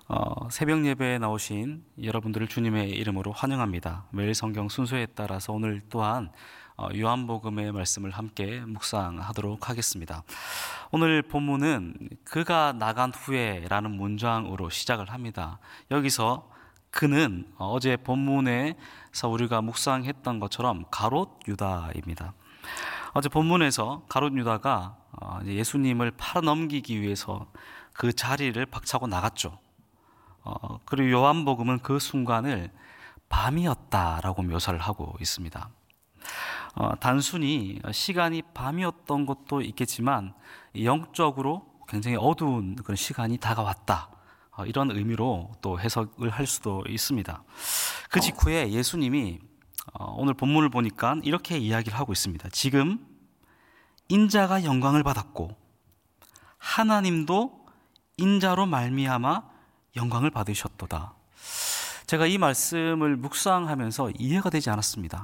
새벽 예배에 나오신 여러분들을 주님의 이름으로 환영합니다. 매일 성경 순서에 따라서 오늘 또한 요한복음의 말씀을 함께 묵상하도록 하겠습니다. 오늘 본문은 그가 나간 후에 라는 문장으로 시작을 합니다. 여기서 그는 어제 본문에서 우리가 묵상했던 것처럼 가롯 유다입니다. 어제 본문에서 가롯 유다가 예수님을 팔아넘기기 위해서 그 자리를 박차고 나갔죠. 그리고 요한복음은 그 순간을 밤이었다라고 묘사를 하고 있습니다. 단순히 시간이 밤이었던 것도 있겠지만 영적으로 굉장히 어두운 그런 시간이 다가왔다, 이런 의미로 또 해석을 할 수도 있습니다. 그 직후에 예수님이 오늘 본문을 보니까 이렇게 이야기를 하고 있습니다. 지금 인자가 영광을 받았고 하나님도 인자로 말미암아 영광을 받으셨도다. 제가 이 말씀을 묵상하면서 이해가 되지 않았습니다.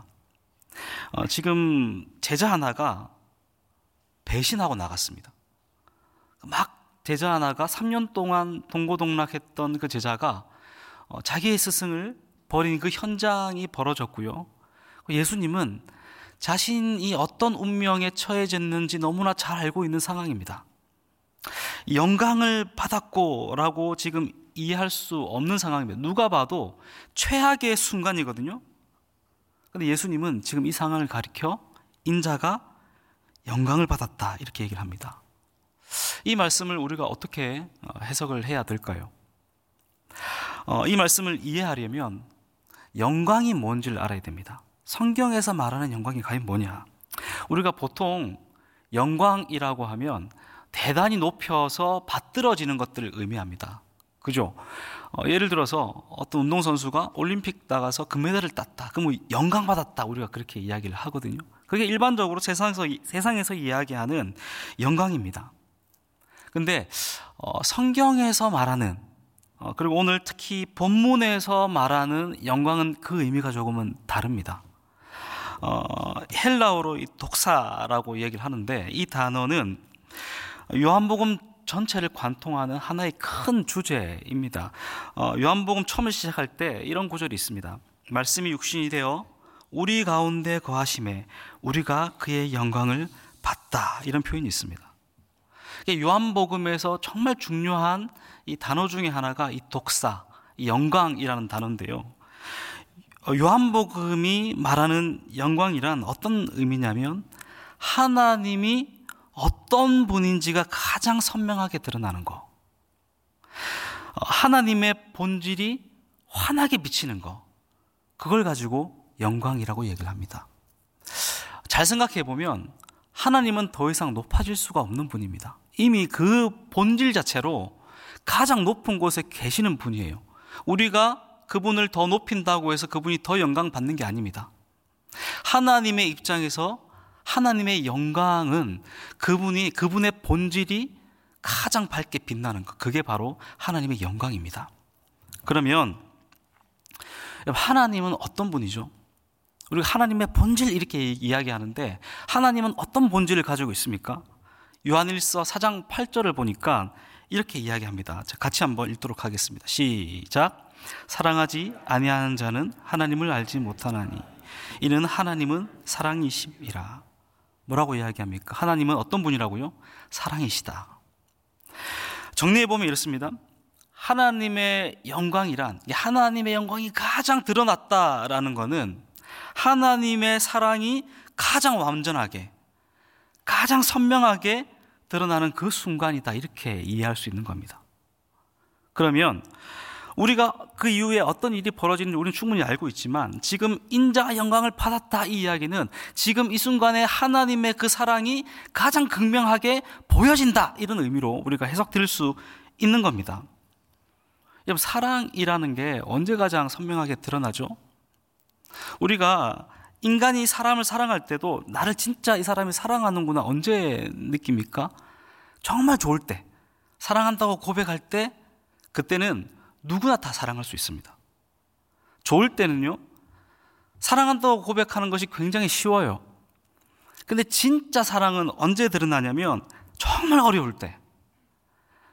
지금 제자 하나가 배신하고 나갔습니다. 막 제자 하나가 3년 동안 동고동락했던 그 제자가 자기의 스승을 버린 그 현장이 벌어졌고요. 예수님은 자신이 어떤 운명에 처해졌는지 너무나 잘 알고 있는 상황입니다. 영광을 받았고 라고 지금 이해할 수 없는 상황입니다. 누가 봐도 최악의 순간이거든요. 그런데 예수님은 지금 이 상황을 가리켜 인자가 영광을 받았다, 이렇게 얘기를 합니다. 이 말씀을 우리가 어떻게 해석을 해야 될까요? 이 말씀을 이해하려면 영광이 뭔지를 알아야 됩니다. 성경에서 말하는 영광이 과연 뭐냐? 우리가 보통 영광이라고 하면 대단히 높여서 받들어지는 것들을 의미합니다. 그죠? 예를 들어서 어떤 운동선수가 올림픽 나가서 금메달을 땄다, 그럼 영광 받았다, 우리가 그렇게 이야기를 하거든요. 그게 일반적으로 세상에서 이야기하는 영광입니다. 근데 성경에서 말하는, 그리고 오늘 특히 본문에서 말하는 영광은 그 의미가 조금은 다릅니다. 헬라어로 이 독사라고 얘기를 하는데, 이 단어는 요한복음 전체를 관통하는 하나의 큰 주제입니다. 요한복음 처음에 시작할 때 이런 구절이 있습니다. 말씀이 육신이 되어 우리 가운데 거하심에 우리가 그의 영광을 봤다, 이런 표현이 있습니다. 요한복음에서 정말 중요한 이 단어 중에 하나가 이 독사, 이 영광이라는 단어인데요. 요한복음이 말하는 영광이란 어떤 의미냐면 하나님이 어떤 분인지가 가장 선명하게 드러나는 거, 하나님의 본질이 환하게 비치는 거, 그걸 가지고 영광이라고 얘기를 합니다. 잘 생각해 보면 하나님은 더 이상 높아질 수가 없는 분입니다. 이미 그 본질 자체로 가장 높은 곳에 계시는 분이에요. 우리가 그분을 더 높인다고 해서 그분이 더 영광 받는 게 아닙니다. 하나님의 입장에서 하나님의 영광은 그분의 본질이 가장 밝게 빛나는 것, 그게 바로 하나님의 영광입니다. 그러면 하나님은 어떤 분이죠? 우리가 하나님의 본질 이렇게 이야기하는데 하나님은 어떤 본질을 가지고 있습니까? 요한일서 4장 8절을 보니까 이렇게 이야기합니다. 같이 한번 읽도록 하겠습니다. 시작. 사랑하지 아니하는 자는 하나님을 알지 못하나니 이는 하나님은 사랑이심이라. 뭐라고 이야기합니까? 하나님은 어떤 분이라고요? 사랑이시다. 정리해보면 이렇습니다. 하나님의 영광이란, 하나님의 영광이 가장 드러났다라는 것은 하나님의 사랑이 가장 완전하게, 가장 선명하게 드러나는 그 순간이다, 이렇게 이해할 수 있는 겁니다. 그러면 우리가 그 이후에 어떤 일이 벌어지는지 우리는 충분히 알고 있지만 지금 인자가 영광을 받았다, 이 이야기는 지금 이 순간에 하나님의 그 사랑이 가장 극명하게 보여진다, 이런 의미로 우리가 해석될 수 있는 겁니다. 여러분, 사랑이라는 게 언제 가장 선명하게 드러나죠? 우리가 인간이 사람을 사랑할 때도 나를 진짜 이 사람이 사랑하는구나 언제 느낍니까? 정말 좋을 때, 사랑한다고 고백할 때, 그때는 누구나 다 사랑할 수 있습니다. 좋을 때는요, 사랑한다고 고백하는 것이 굉장히 쉬워요. 근데 진짜 사랑은 언제 드러나냐면 정말 어려울 때,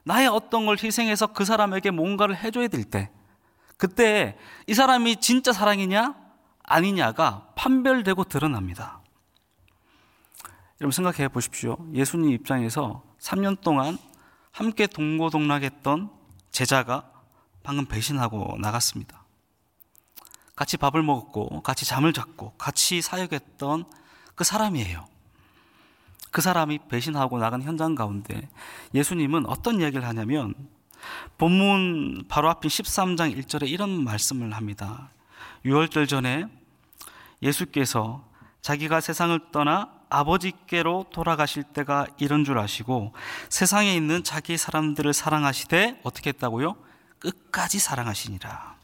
나의 어떤 걸 희생해서 그 사람에게 뭔가를 해줘야 될 때, 그때 이 사람이 진짜 사랑이냐 아니냐가 판별되고 드러납니다. 여러분 생각해 보십시오. 예수님 입장에서 3년 동안 함께 동고동락했던 제자가 방금 배신하고 나갔습니다. 같이 밥을 먹었고 같이 잠을 잤고 같이 사역했던 그 사람이에요. 그 사람이 배신하고 나간 현장 가운데 예수님은 어떤 이야기를 하냐면 본문 바로 앞인 13장 1절에 이런 말씀을 합니다. 유월절 전에 예수께서 자기가 세상을 떠나 아버지께로 돌아가실 때가 이런 줄 아시고 세상에 있는 자기 사람들을 사랑하시되 어떻게 했다고요? 끝까지 사랑하시니라.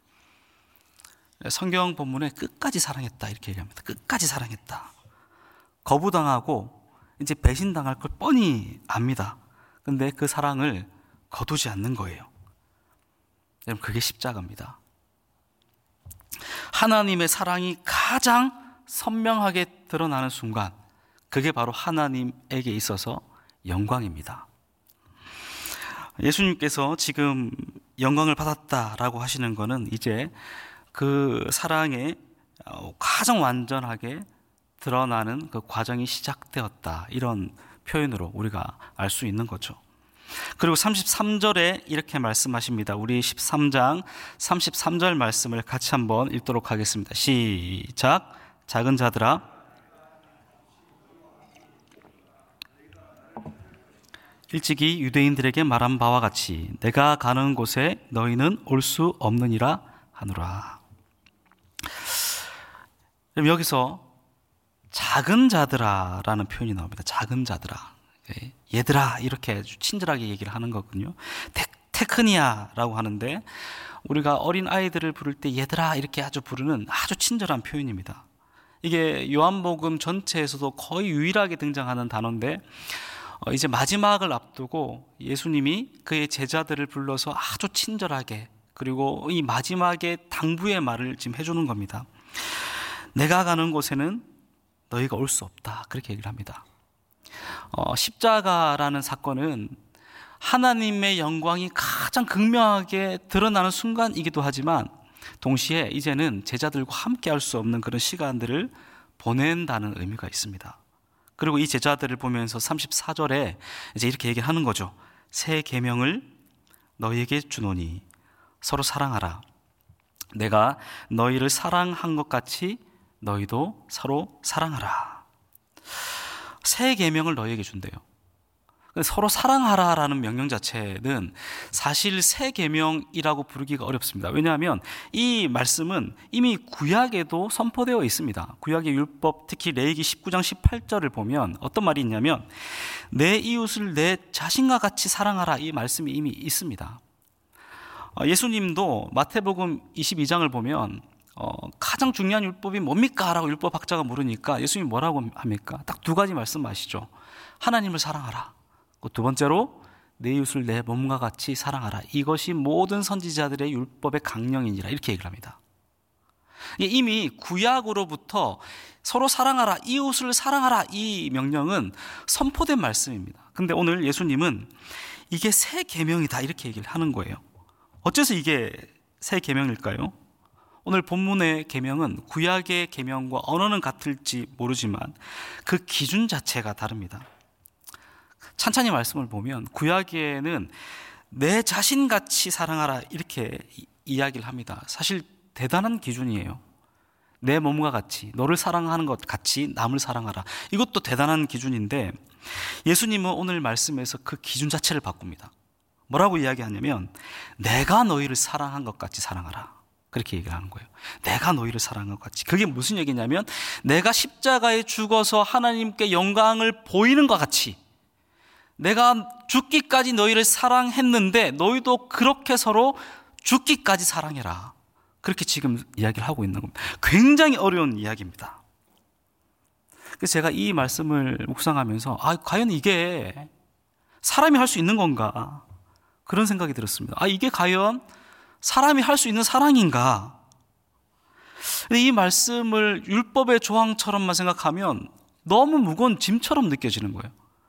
성경 본문에 끝까지 사랑했다 이렇게 얘기합니다. 끝까지 사랑했다. 거부당하고 이제 배신당할 걸 뻔히 압니다. 근데 그 사랑을 거두지 않는 거예요. 여러분 그게 십자가입니다. 하나님의 사랑이 가장 선명하게 드러나는 순간, 그게 바로 하나님에게 있어서 영광입니다. 예수님께서 지금 영광을 받았다라고 하시는 것은 이제 그 사랑에 가장 완전하게 드러나는 그 과정이 시작되었다, 이런 표현으로 우리가 알 수 있는 거죠. 그리고 33절에 이렇게 말씀하십니다. 우리 13장 33절 말씀을 같이 한번 읽도록 하겠습니다. 시작. 작은 자들아, 일찍이 유대인들에게 말한 바와 같이 내가 가는 곳에 너희는 올 수 없느니라 하노라. 여기서 작은 자들아 라는 표현이 나옵니다. 작은 자들아, 얘들아, 이렇게 친절하게 얘기를 하는 거군요. 테크니아라고 하는데 우리가 어린 아이들을 부를 때 얘들아 이렇게 아주 부르는 아주 친절한 표현입니다. 이게 요한복음 전체에서도 거의 유일하게 등장하는 단어인데 이제 마지막을 앞두고 예수님이 그의 제자들을 불러서 아주 친절하게, 그리고 이 마지막에 당부의 말을 지금 해주는 겁니다. 내가 가는 곳에는 너희가 올 수 없다, 그렇게 얘기를 합니다. 십자가라는 사건은 하나님의 영광이 가장 극명하게 드러나는 순간이기도 하지만 동시에 이제는 제자들과 함께 할 수 없는 그런 시간들을 보낸다는 의미가 있습니다. 그리고 이 제자들을 보면서 34절에 이제 이렇게 얘기하는 거죠. 새 계명을 너희에게 주노니 서로 사랑하라. 내가 너희를 사랑한 것 같이 너희도 서로 사랑하라. 새 계명을 너희에게 준대요. 서로 사랑하라라는 명령 자체는 사실 새 계명이라고 부르기가 어렵습니다. 왜냐하면 이 말씀은 이미 구약에도 선포되어 있습니다. 구약의 율법, 특히 레위기 19장 18절을 보면 어떤 말이 있냐면 내 이웃을 내 자신과 같이 사랑하라, 이 말씀이 이미 있습니다. 예수님도 마태복음 22장을 보면 가장 중요한 율법이 뭡니까? 라고 율법학자가 물으니까 예수님이 뭐라고 합니까? 딱 두 가지 말씀하시죠. 하나님을 사랑하라. 두 번째로 내 이웃을 내 몸과 같이 사랑하라. 이것이 모든 선지자들의 율법의 강령이니라, 이렇게 얘기를 합니다. 이미 구약으로부터 서로 사랑하라, 이웃을 사랑하라, 이 명령은 선포된 말씀입니다. 근데 오늘 예수님은 이게 새 계명이다, 이렇게 얘기를 하는 거예요. 어째서 이게 새 계명일까요? 오늘 본문의 계명은 구약의 계명과 언어는 같을지 모르지만 그 기준 자체가 다릅니다. 찬찬히 말씀을 보면 구약에는 내 자신같이 사랑하라, 이렇게 이야기를 합니다. 사실 대단한 기준이에요. 내 몸과 같이, 너를 사랑하는 것 같이 남을 사랑하라. 이것도 대단한 기준인데 예수님은 오늘 말씀에서 그 기준 자체를 바꿉니다. 뭐라고 이야기하냐면 내가 너희를 사랑한 것 같이 사랑하라, 그렇게 얘기를 하는 거예요. 내가 너희를 사랑한 것 같이. 그게 무슨 얘기냐면 내가 십자가에 죽어서 하나님께 영광을 보이는 것 같이 내가 죽기까지 너희를 사랑했는데 너희도 그렇게 서로 죽기까지 사랑해라, 그렇게 지금 이야기를 하고 있는 겁니다. 굉장히 어려운 이야기입니다. 그래서 제가 이 말씀을 묵상하면서 과연 이게 사람이 할 수 있는 건가, 그런 생각이 들었습니다. 이게 과연 사람이 할 수 있는 사랑인가? 이 말씀을 율법의 조항처럼만 생각하면 너무 무거운 짐처럼 느껴지는 거예요.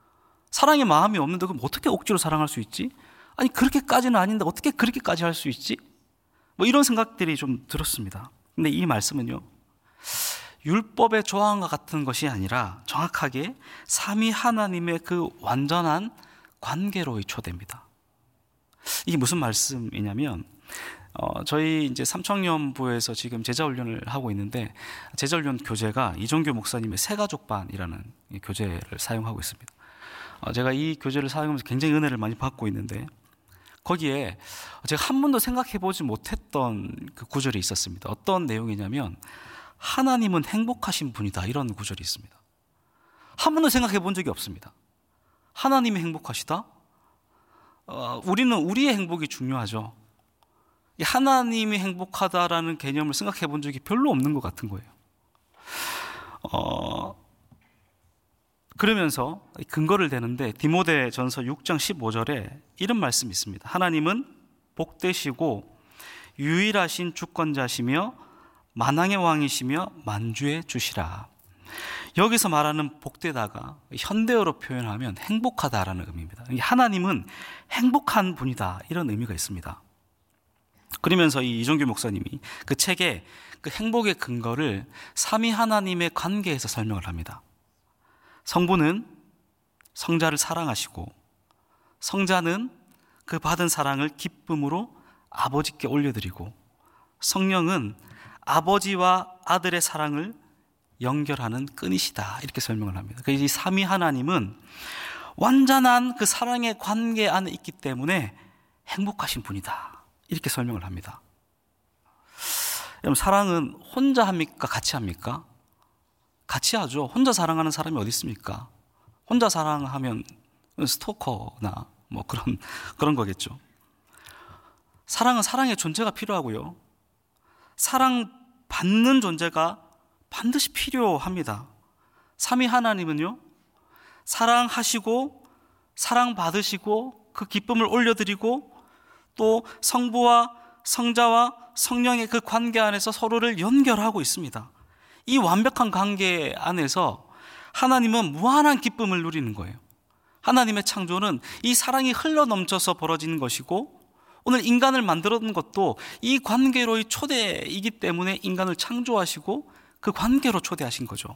사랑의 마음이 없는데 그럼 어떻게 억지로 사랑할 수 있지? 아니 그렇게까지는 아닌데 어떻게 그렇게까지 할 수 있지? 뭐 이런 생각들이 좀 들었습니다. 근데 이 말씀은요, 율법의 조항과 같은 것이 아니라 정확하게 삼위 하나님의 그 완전한 관계로의 초대입니다. 이게 무슨 말씀이냐면, 저희 이제 삼청년부에서 지금 제자훈련을 하고 있는데, 제자훈련 교재가 이종규 목사님의 새가족반이라는 교재를 사용하고 있습니다. 제가 이 교재를 사용하면서 굉장히 은혜를 많이 받고 있는데, 거기에 제가 한 번도 생각해 보지 못했던 그 구절이 있었습니다. 어떤 내용이냐면, 하나님은 행복하신 분이다, 이런 구절이 있습니다. 한 번도 생각해 본 적이 없습니다. 하나님이 행복하시다? 우리는 우리의 행복이 중요하죠. 하나님이 행복하다라는 개념을 생각해 본 적이 별로 없는 것 같은 거예요. 그러면서 근거를 대는데 디모데전서 6장 15절에 이런 말씀이 있습니다. 하나님은 복되시고 유일하신 주권자시며 만왕의 왕이시며 만주의 주시라. 여기서 말하는 복되다가 현대어로 표현하면 행복하다라는 의미입니다. 하나님은 행복한 분이다, 이런 의미가 있습니다. 그러면서 이 이종규 목사님이 그 책에 그 행복의 근거를 삼위 하나님의 관계에서 설명을 합니다. 성부는 성자를 사랑하시고, 성자는 그 받은 사랑을 기쁨으로 아버지께 올려드리고, 성령은 아버지와 아들의 사랑을 연결하는 끈이시다, 이렇게 설명을 합니다. 그래서 이 삼위 하나님은 완전한 그 사랑의 관계 안에 있기 때문에 행복하신 분이다, 이렇게 설명을 합니다. 여러분, 사랑은 혼자 합니까? 같이 합니까? 같이 하죠. 혼자 사랑하는 사람이 어디 있습니까? 혼자 사랑하면 스토커나 뭐 그런 거겠죠. 사랑은 사랑의 존재가 필요하고요, 사랑받는 존재가 반드시 필요합니다. 삼위 하나님은요, 사랑하시고 사랑받으시고 그 기쁨을 올려드리고 또 성부와 성자와 성령의 그 관계 안에서 서로를 연결하고 있습니다. 이 완벽한 관계 안에서 하나님은 무한한 기쁨을 누리는 거예요. 하나님의 창조는 이 사랑이 흘러넘쳐서 벌어지는 것이고, 오늘 인간을 만들었는 것도 이 관계로의 초대이기 때문에 인간을 창조하시고 그 관계로 초대하신 거죠.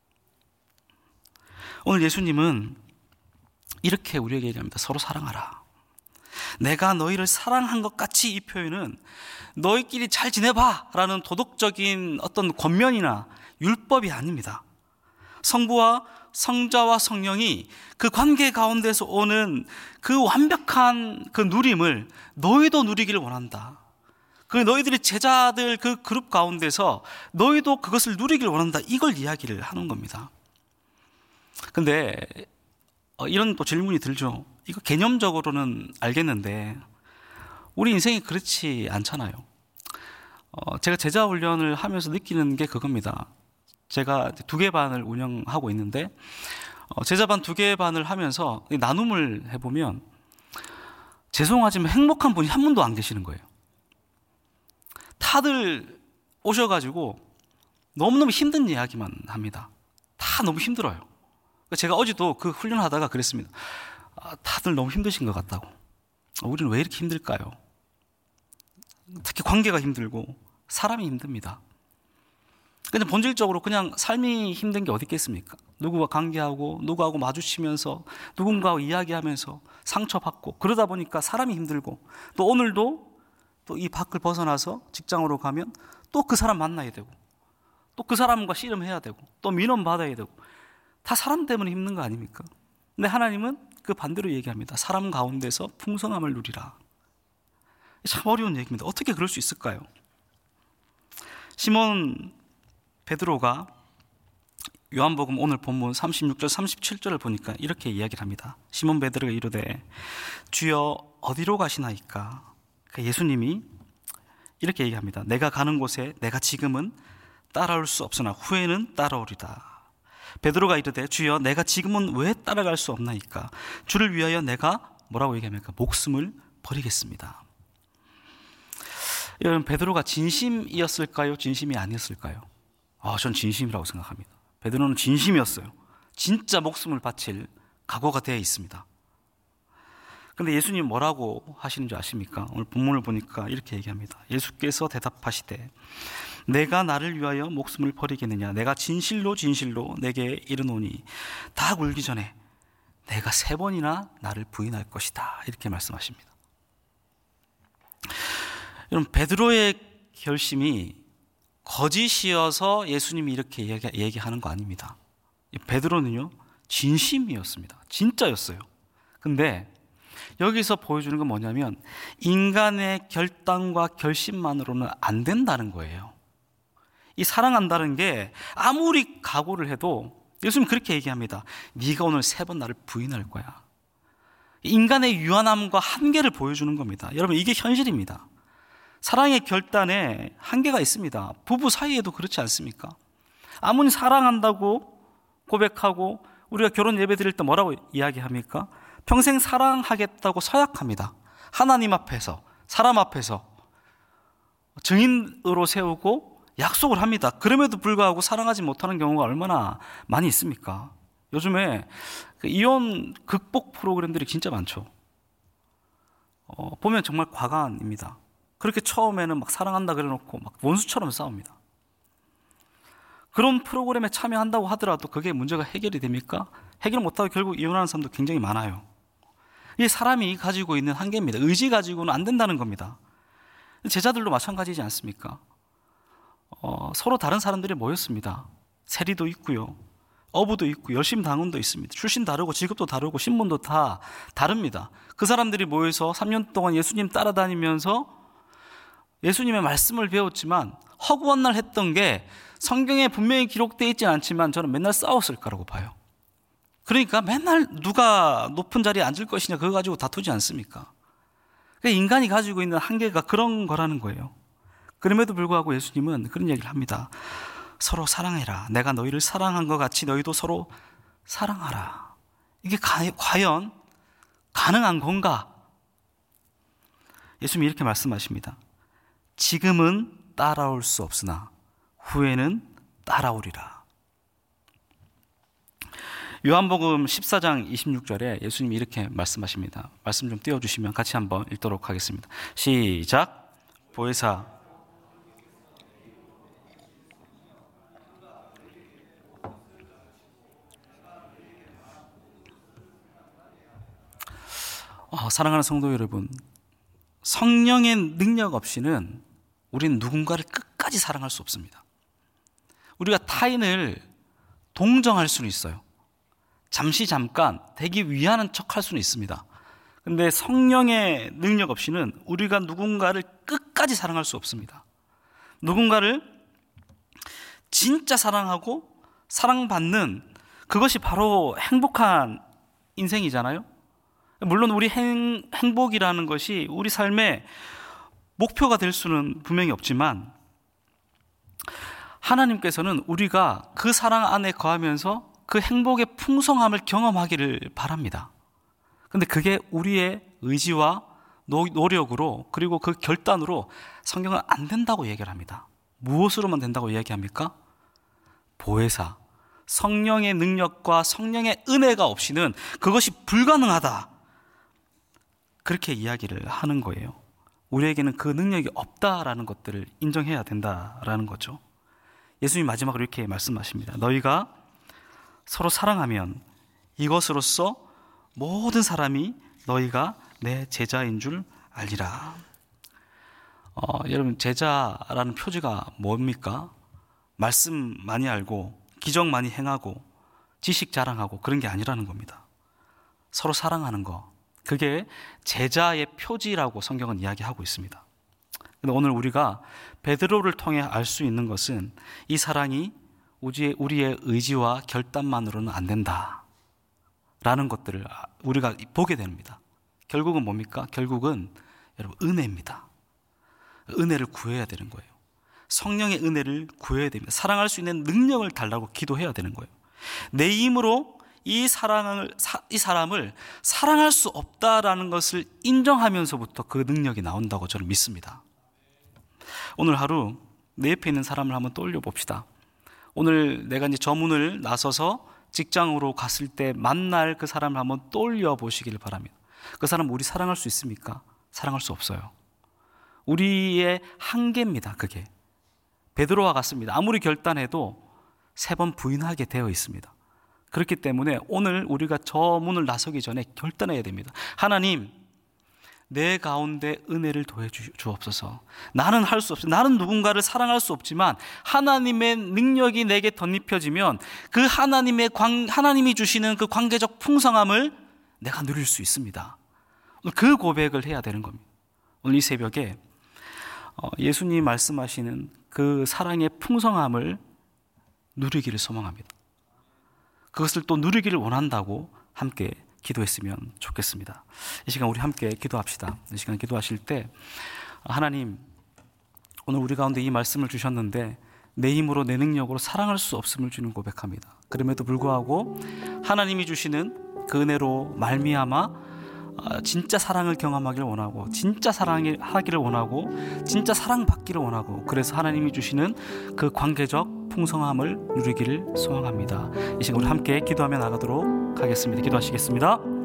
오늘 예수님은 이렇게 우리에게 얘기합니다. 서로 사랑하라. 내가 너희를 사랑한 것 같이, 이 표현은 너희끼리 잘 지내봐 라는 도덕적인 어떤 권면이나 율법이 아닙니다. 성부와 성자와 성령이 그 관계 가운데서 오는 그 완벽한 그 누림을 너희도 누리기를 원한다. 그 너희들이 제자들 그 그룹 가운데서 너희도 그것을 누리기를 원한다, 이걸 이야기를 하는 겁니다. 근데 이런 또 질문이 들죠. 이거 개념적으로는 알겠는데 우리 인생이 그렇지 않잖아요. 제가 제자 훈련을 하면서 느끼는 게 그겁니다. 제가 2개 반을 운영하고 있는데 제자반 2개 반을 하면서 나눔을 해보면 죄송하지만 행복한 분이 한 분도 안 계시는 거예요. 다들 오셔가지고 너무너무 힘든 이야기만 합니다. 다 너무 힘들어요. 제가 어제도 그 훈련하다가 그랬습니다. 다들 너무 힘드신 것 같다고. 우리는 왜 이렇게 힘들까요? 특히 관계가 힘들고 사람이 힘듭니다. 근데 본질적으로 그냥 삶이 힘든 게 어디 있겠습니까? 누구와 관계하고 누구하고 마주치면서 누군가하고 이야기하면서 상처받고 그러다 보니까 사람이 힘들고, 또 오늘도 또 이 밖을 벗어나서 직장으로 가면 또 그 사람 만나야 되고 또 그 사람과 씨름해야 되고 또 민원 받아야 되고, 다 사람 때문에 힘든 거 아닙니까? 근데 하나님은 그 반대로 얘기합니다. 사람 가운데서 풍성함을 누리라. 참 어려운 얘기입니다. 어떻게 그럴 수 있을까요? 시몬 베드로가 요한복음 오늘 본문 36절 37절을 보니까 이렇게 이야기를 합니다. 시몬 베드로가 이르되 주여 어디로 가시나이까? 예수님이 이렇게 얘기합니다. 내가 가는 곳에 내가 지금은 따라올 수 없으나 후에는 따라오리다. 베드로가 이르되 주여 내가 지금은 왜 따라갈 수 없나이까? 주를 위하여 내가 뭐라고 얘기합니까? 목숨을 버리겠습니다. 여러분, 베드로가 진심이었을까요? 진심이 아니었을까요? 전 진심이라고 생각합니다. 베드로는 진심이었어요. 진짜 목숨을 바칠 각오가 되어 있습니다. 근데 예수님 뭐라고 하시는지 아십니까? 오늘 본문을 보니까 이렇게 얘기합니다. 예수께서 대답하시되 내가 나를 위하여 목숨을 버리겠느냐? 내가 진실로 진실로 내게 이르노니 다 굴기 전에 내가 3번이나 나를 부인할 것이다. 이렇게 말씀하십니다. 여러분, 베드로의 결심이 거짓이어서 예수님이 이렇게 얘기하는 거 아닙니다. 베드로는요, 진심이었습니다. 진짜였어요. 근데 여기서 보여주는 건 뭐냐면 인간의 결단과 결심만으로는 안 된다는 거예요. 이 사랑한다는 게 아무리 각오를 해도 예수님 그렇게 얘기합니다. 네가 오늘 3번 나를 부인할 거야. 인간의 유한함과 한계를 보여주는 겁니다. 여러분, 이게 현실입니다. 사랑의 결단에 한계가 있습니다. 부부 사이에도 그렇지 않습니까? 아무리 사랑한다고 고백하고 우리가 결혼 예배 드릴 때 뭐라고 이야기합니까? 평생 사랑하겠다고 서약합니다. 하나님 앞에서, 사람 앞에서 증인으로 세우고 약속을 합니다. 그럼에도 불구하고 사랑하지 못하는 경우가 얼마나 많이 있습니까? 요즘에 이혼 극복 프로그램들이 진짜 많죠. 보면 정말 과간입니다. 그렇게 처음에는 막 사랑한다 그래놓고 막 원수처럼 싸웁니다. 그런 프로그램에 참여한다고 하더라도 그게 문제가 해결이 됩니까? 해결 못하고 결국 이혼하는 사람도 굉장히 많아요. 이게 사람이 가지고 있는 한계입니다. 의지 가지고는 안 된다는 겁니다. 제자들도 마찬가지지 않습니까? 서로 다른 사람들이 모였습니다. 세리도 있고요, 어부도 있고 열심 당원도 있습니다. 출신 다르고 직업도 다르고 신분도 다 다릅니다. 그 사람들이 모여서 3년 동안 예수님 따라다니면서 예수님의 말씀을 배웠지만 허구한 날 했던 게 성경에 분명히 기록되어 있지는 않지만 저는 맨날 싸웠을 거라고 봐요. 그러니까 맨날 누가 높은 자리에 앉을 것이냐 그거 가지고 다투지 않습니까? 인간이 가지고 있는 한계가 그런 거라는 거예요. 그럼에도 불구하고 예수님은 그런 얘기를 합니다. 서로 사랑해라. 내가 너희를 사랑한 것 같이 너희도 서로 사랑하라. 이게 과연 가능한 건가? 예수님이 이렇게 말씀하십니다. 지금은 따라올 수 없으나 후에는 따라오리라. 요한복음 14장 26절에 예수님이 이렇게 말씀하십니다. 말씀 좀 띄워주시면 같이 한번 읽도록 하겠습니다. 시작. 보혜사 사랑하는 성도 여러분, 성령의 능력 없이는 우리는 누군가를 끝까지 사랑할 수 없습니다. 우리가 타인을 동정할 수는 있어요. 잠깐 되기 위하는 척할 수는 있습니다. 근데 성령의 능력 없이는 우리가 누군가를 끝까지 사랑할 수 없습니다. 누군가를 진짜 사랑하고 사랑받는 그것이 바로 행복한 인생이잖아요. 물론 우리 행복이라는 것이 우리 삶의 목표가 될 수는 분명히 없지만 하나님께서는 우리가 그 사랑 안에 거하면서 그 행복의 풍성함을 경험하기를 바랍니다. 그런데 그게 우리의 의지와 노력으로 그리고 그 결단으로 성경은 안 된다고 얘기를 합니다. 무엇으로만 된다고 이야기합니까? 보혜사, 성령의 능력과 성령의 은혜가 없이는 그것이 불가능하다. 그렇게 이야기를 하는 거예요. 우리에게는 그 능력이 없다라는 것들을 인정해야 된다라는 거죠. 예수님이 마지막으로 이렇게 말씀하십니다. 너희가 서로 사랑하면 이것으로써 모든 사람이 너희가 내 제자인 줄 알리라. 여러분, 제자라는 표지가 뭡니까? 말씀 많이 알고 기적 많이 행하고 지식 자랑하고 그런 게 아니라는 겁니다. 서로 사랑하는 거, 그게 제자의 표지라고 성경은 이야기하고 있습니다. 근데 오늘 우리가 베드로를 통해 알 수 있는 것은 이 사랑이 우리의 의지와 결단만으로는 안 된다라는 것들을 우리가 보게 됩니다. 결국은 뭡니까? 결국은 여러분 은혜입니다. 은혜를 구해야 되는 거예요. 성령의 은혜를 구해야 됩니다. 사랑할 수 있는 능력을 달라고 기도해야 되는 거예요. 내 힘으로 이 사람을 사랑할 수 없다라는 것을 인정하면서부터 그 능력이 나온다고 저는 믿습니다. 오늘 하루 내 옆에 있는 사람을 한번 떠올려 봅시다. 오늘 내가 이제 저 문을 나서서 직장으로 갔을 때 만날 그 사람을 한번 떠올려 보시길 바랍니다. 그 사람 우리 사랑할 수 있습니까? 사랑할 수 없어요. 우리의 한계입니다. 그게 베드로와 같습니다. 아무리 결단해도 3번 부인하게 되어 있습니다. 그렇기 때문에 오늘 우리가 저 문을 나서기 전에 결단해야 됩니다. 하나님, 내 가운데 은혜를 더해 주옵소서. 나는 할 수 없어요. 나는 누군가를 사랑할 수 없지만 하나님의 능력이 내게 덧입혀지면 그 하나님이 주시는 그 관계적 풍성함을 내가 누릴 수 있습니다. 그 고백을 해야 되는 겁니다. 오늘 이 새벽에 예수님이 말씀하시는 그 사랑의 풍성함을 누리기를 소망합니다. 그것을 또 누리기를 원한다고 함께 기도했으면 좋겠습니다. 이 시간 우리 함께 기도합시다. 이 시간 기도하실 때 하나님, 오늘 우리 가운데 이 말씀을 주셨는데 내 힘으로 내 능력으로 사랑할 수 없음을 주는 고백합니다. 그럼에도 불구하고 하나님이 주시는 그 은혜로 말미암아 진짜 사랑을 경험하기를 원하고, 진짜 사랑하기를 원하고, 진짜 사랑받기를 원하고, 그래서 하나님이 주시는 그 관계적 풍성함을 누리기를 소망합니다. 이 시간 우리 함께 기도하며 나가도록 하겠습니다. 기도하시겠습니다.